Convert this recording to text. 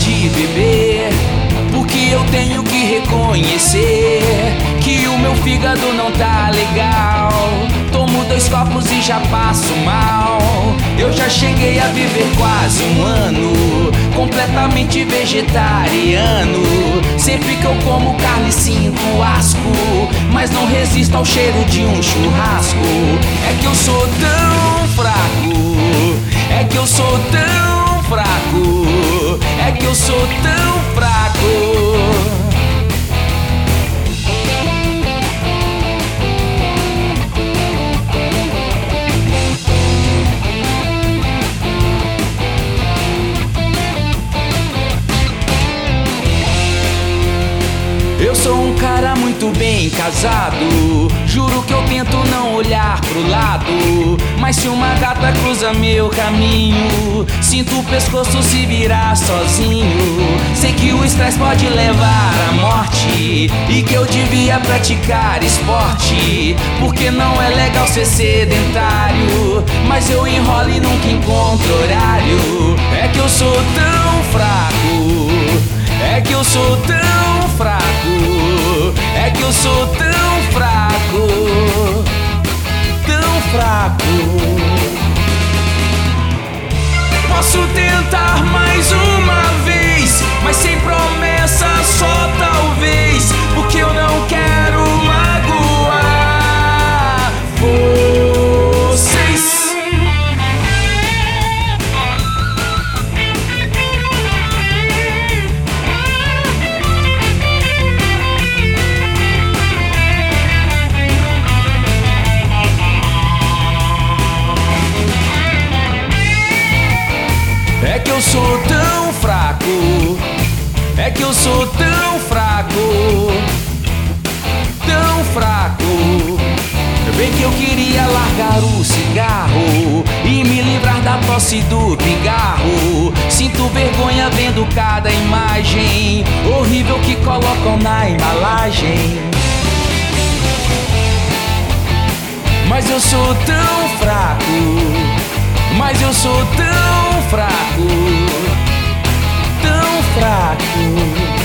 de beber, porque eu tenho que reconhecer que o meu fígado não tá legal. Tomo 2 copos e já passo mal. Eu já cheguei a viver quase 1 ano completamente vegetariano. Sempre que eu como carne sinto asco, mas não resisto ao cheiro de um churrasco. É que eu sou tão fraco, é que eu sou tão fraco, é que eu sou tão fraco. Eu sou um cara muito bem casado, juro que eu tento não olhar pro lado. Mas se uma gata cruza meu caminho, sinto o pescoço se virar sozinho. Sei que o estresse pode levar à morte e que eu devia praticar esporte, porque não é legal ser sedentário. Mas eu enrolo e nunca encontro horário. É que eu sou tão fraco, é que eu sou tão fraco, é que eu sou tão fraco, tão fraco. Posso tentar mais uma vez, mas sem promessa, só talvez, porque eu não quero magoar vocês. É que eu sou tão fraco, é que eu sou tão fraco, tão fraco. Bem que eu queria largar o cigarro e me livrar da tosse do pigarro. Sinto vergonha vendo cada imagem horrível que colocam na embalagem. Mas eu sou tão fraco, mas eu sou tão fraco, tão fraco.